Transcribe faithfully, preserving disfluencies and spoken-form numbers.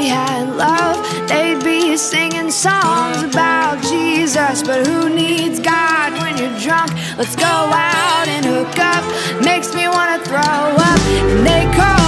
really had love, they'd be singing songs about Jesus. But who needs God when you're drunk? Let's go out and hook up, makes me wanna throw up. And they call